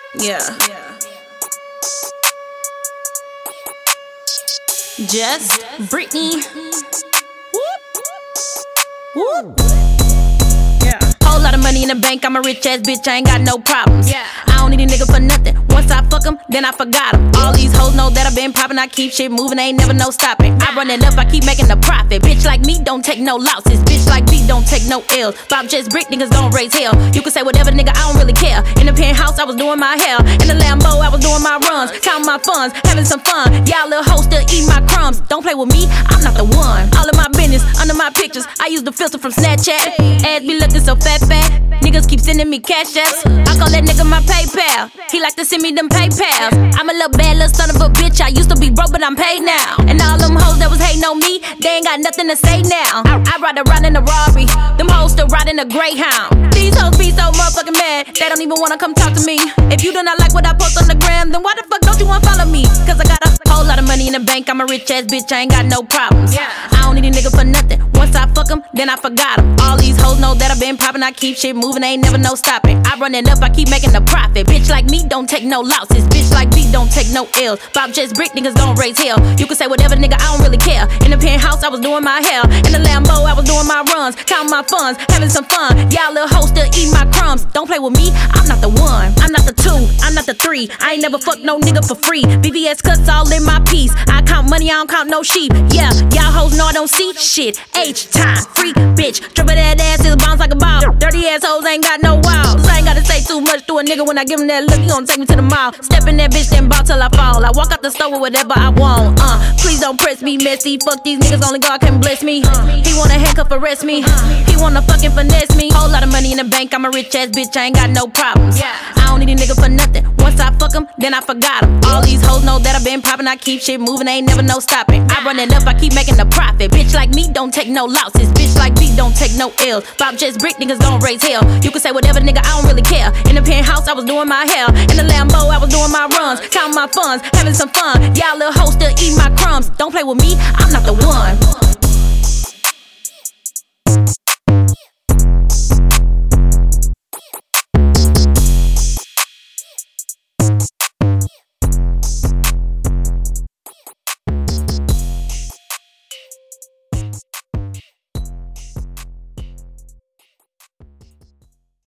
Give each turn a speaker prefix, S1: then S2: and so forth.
S1: Yeah. Just Brittany. Whoop. Yeah. Whole lot of money in the bank, I'm a rich ass bitch, I ain't got no problems. Yeah. I don't need a nigga for nothing. Once I fuck him, then I forgot him. All these hoes know that I been poppin', I keep shit moving, ain't never no stopping. I run it up, I keep making a profit. Bitch like me don't take no losses. Bitch like me don't take no L's. Bob just brick, niggas gon' raise hell. You can say whatever, nigga, I don't really care. In the penthouse, I was doing my hair. In the Lambo, I was doing my runs, counting my funds, having some fun. Y'all little hoes still eat my crumbs. Don't play with me, I'm not the one. All of my business, under my pictures, I use the filter from Snapchat. Ass be looking so fat. Niggas keep sending me cash apps. I call that nigga my PayPal. He like to send me them PayPals. I'm a little bad little son of a bitch. I used to be broke, but I'm paid now. And all them hoes that was hating on me, they ain't got nothing to say now. I ride around in a Rari. Them hoes still riding a Greyhound. These hoes be so motherfucking mad, they don't even wanna come talk to me. If you do not like what I post on the gram, then why the fuck don't you wanna follow me? Cause I got a whole lot of money in the bank, I'm a rich ass bitch, I ain't got no problems. I don't need a nigga for nothing. Once I fuck him, then I forgot him. All these hoes know that I been poppin', I keep shit moving, ain't never no stopping. I run it up, I keep making a profit. Bitch like me don't take no losses. Bitch like me don't take no L's. Bob just brick, niggas gon' raise hell. You can say whatever, nigga, I don't really care. In the penthouse, I was doing my hair. In the Lambo, I was doing my runs, counting my funds, having some fun. Y'all little hoes still eat my crumbs. Don't play with me, I'm not the one. I'm not the two, I'm not the three. I ain't never fucked no nigga for free. VVS cuts all in my piece. I count money, I don't count no sheep. Yeah, y'all hoes know I don't see shit. H-time, freak bitch. Drippin' that ass till it bounce like a ball. Dirty ass hoes ain't got no walls. I ain't gotta say too much to a nigga when I give him that look. He gon' take me to the mall. Step in that bitch, then bow till I fall. I walk out the store with whatever I want. Please don't press me, messy. Fuck these niggas, only God can bless me. He wanna handcuff, arrest me. He wanna fucking finesse me. Whole lot of money in the bank, I'm a rich ass bitch, I ain't got no problems. I don't need a nigga for nothing. Once I fuck him, then I forgot him. All these hoes know that I been poppin', I keep shit moving, ain't never no stopping. I run it up, I keep making a profit. Bitch like me don't take no losses. Bitch like me don't take no L's. Bob just brick, niggas gon' raise hell. You can say whatever, nigga, I don't really care. In the penthouse, I was doing my hair. In the Lambo, I was doing my runs, counting my funds, having some fun. Y'all little hoes still eat my crumbs. Don't play with me, I'm not the one.